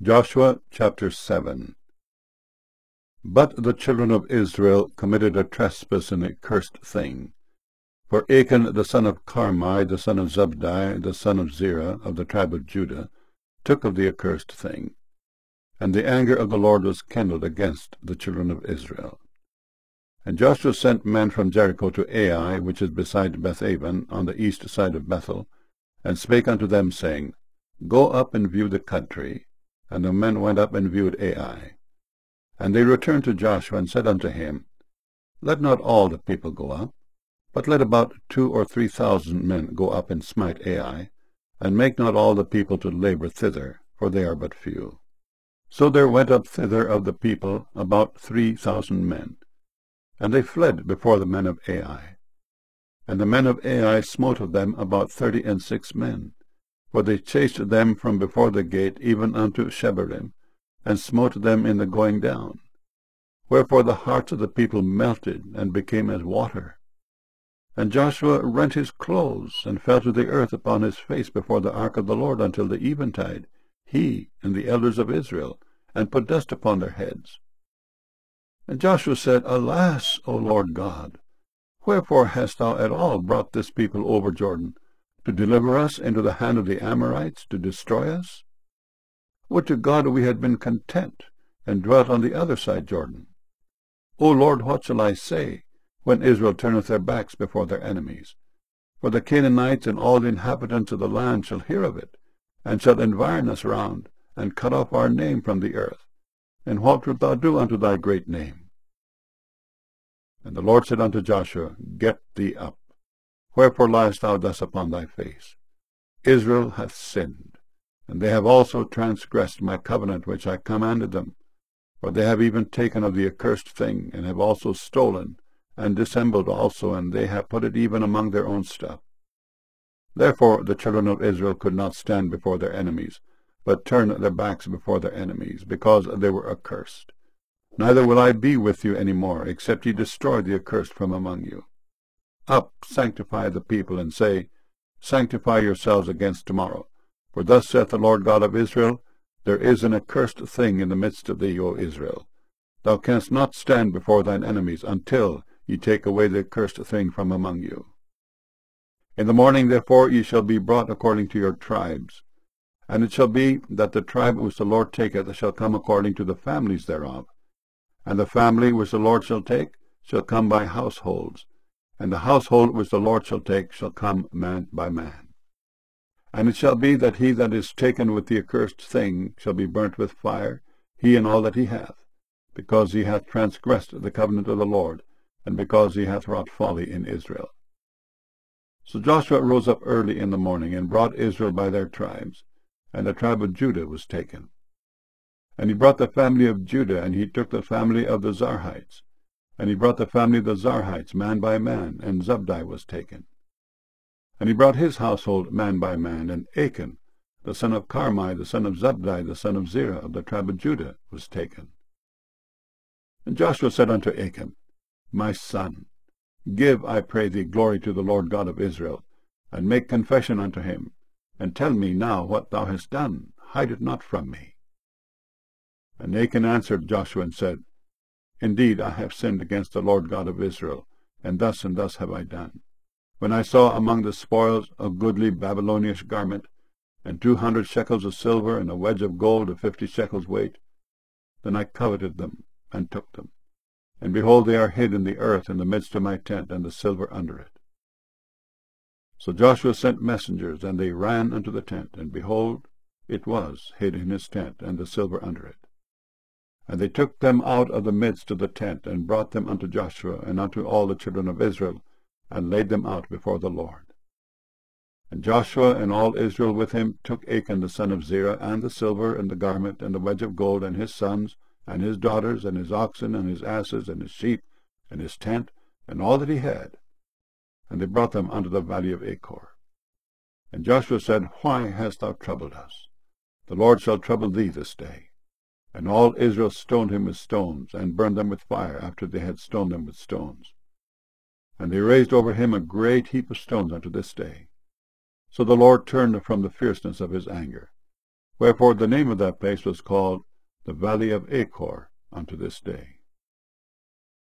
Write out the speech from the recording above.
Joshua chapter 7. But the children of Israel committed a trespass and a cursed thing. For Achan the son of Carmi, the son of Zabdi, the son of Zerah, of the tribe of Judah, took of the accursed thing. And the anger of the Lord was kindled against the children of Israel. And Joshua sent men from Jericho to Ai, which is beside Bethaven, on the east side of Bethel, and spake unto them, saying, Go up and view the country. And the men went up and viewed Ai. And they returned to Joshua, and said unto him, Let not all the people go up, but let about 2,000 or 3,000 men go up and smite Ai, and make not all the people to labor thither, for they are but few. So there went up thither of the people about 3,000 men, and they fled before the men of Ai. And the men of Ai smote of them about 36 men, for they chased them from before the gate even unto Shebarim, and smote them in the going down. Wherefore the hearts of the people melted, and became as water. And Joshua rent his clothes, and fell to the earth upon his face before the ark of the Lord until the eventide, he and the elders of Israel, and put dust upon their heads. And Joshua said, Alas, O Lord God, wherefore hast thou at all brought this people over Jordan, to deliver us into the hand of the Amorites, to destroy us? Would to God we had been content, and dwelt on the other side Jordan. O Lord, what shall I say, when Israel turneth their backs before their enemies? For the Canaanites and all the inhabitants of the land shall hear of it, and shall environ us round, and cut off our name from the earth. And what wilt thou do unto thy great name? And the Lord said unto Joshua, Get thee up. Wherefore liest thou thus upon thy face? Israel hath sinned, and they have also transgressed my covenant which I commanded them. For they have even taken of the accursed thing, and have also stolen, and dissembled also, and they have put it even among their own stuff. Therefore the children of Israel could not stand before their enemies, but turned their backs before their enemies, because they were accursed. Neither will I be with you any more, except ye destroy the accursed from among you. Up, sanctify the people, and say, Sanctify yourselves against tomorrow. For thus saith the Lord God of Israel, There is an accursed thing in the midst of thee, O Israel. Thou canst not stand before thine enemies, until ye take away the accursed thing from among you. In the morning, therefore, ye shall be brought according to your tribes. And it shall be that the tribe which the Lord taketh shall come according to the families thereof. And the family which the Lord shall take shall come by households. And the household which the Lord shall take shall come man by man. And it shall be that he that is taken with the accursed thing shall be burnt with fire, he and all that he hath, because he hath transgressed the covenant of the Lord, and because he hath wrought folly in Israel. So Joshua rose up early in the morning, and brought Israel by their tribes, and the tribe of Judah was taken. And he brought the family of Judah, and he took the family of the Zarhites. And he brought the family of the Zarhites man by man, and Zabdi was taken. And he brought his household man by man, and Achan, the son of Carmi, the son of Zabdi, the son of Zerah, of the tribe of Judah, was taken. And Joshua said unto Achan, My son, give, I pray thee, glory to the Lord God of Israel, and make confession unto him, and tell me now what thou hast done. Hide it not from me. And Achan answered Joshua and said, Indeed, I have sinned against the Lord God of Israel, and thus have I done. When I saw among the spoils a goodly Babylonish garment, and 200 shekels of silver, and a wedge of gold of 50 shekels weight, then I coveted them, and took them. And behold, they are hid in the earth in the midst of my tent, and the silver under it. So Joshua sent messengers, and they ran unto the tent, and behold, it was hid in his tent, and the silver under it. And they took them out of the midst of the tent, and brought them unto Joshua, and unto all the children of Israel, and laid them out before the Lord. And Joshua and all Israel with him took Achan the son of Zerah, and the silver, and the garment, and the wedge of gold, and his sons, and his daughters, and his oxen, and his asses, and his sheep, and his tent, and all that he had. And they brought them unto the valley of Achor. And Joshua said, Why hast thou troubled us? The Lord shall trouble thee this day. And all Israel stoned him with stones, and burned them with fire, after they had stoned them with stones. And they raised over him a great heap of stones unto this day. So the Lord turned from the fierceness of his anger. Wherefore the name of that place was called the Valley of Achor unto this day.